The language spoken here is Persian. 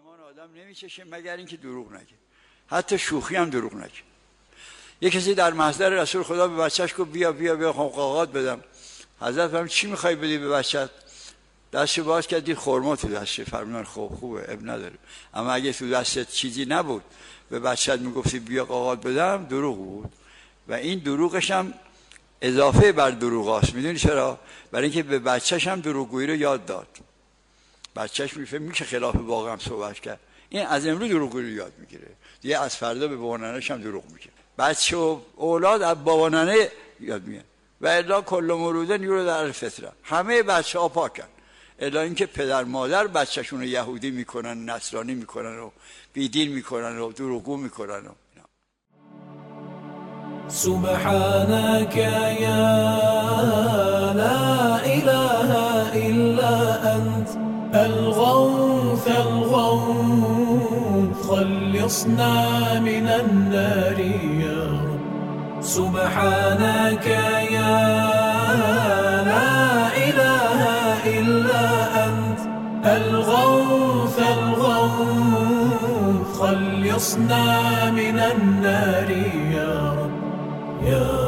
ایمان آدم نمیچشه مگر اینکه دروغ نگه، حتی شوخی هم دروغ نگه. یه کسی در محضر رسول خدا به بچهش گفت بیا بیا بیا قاقات بدم. حضرت فرمود چی میخوای بدی به بچت؟ دستشو باز کرد دید خرما تو دستشه. فرمودن خب خوبه اب نداره، اما اگه تو دستت چیزی نبود به بچت میگفتی بیا قاقات بدم، دروغ بود. و این دروغش هم اضافه بر دروغاست. میدونی چرا؟ برای اینکه به بچهش هم دروغگویی رو یاد داد. بچهش میشه خلاف واقع هم صحبت کرد. این از امروز دروغگویی رو یاد میگیره، دیگه از فردا به بابا ننه‌ش هم دروغ میگه. بچه و اولاد از بابا ننه یاد میگن. و الا کل مولود یولد علی الفطره، همه بچه‌ها پاکن الا اینکه پدر مادر بچه‌شون رو یهودی میکنن، نصرانی میکنن و بیدین میکنن و دروغگو میکنن و سبحانك يا لا إله إلا أنت الغوث الغوث خلصنا من النار يا رب. سبحانك يا لا إله إلا أنت الغوث الغوث خلصنا من النار يا رب. يا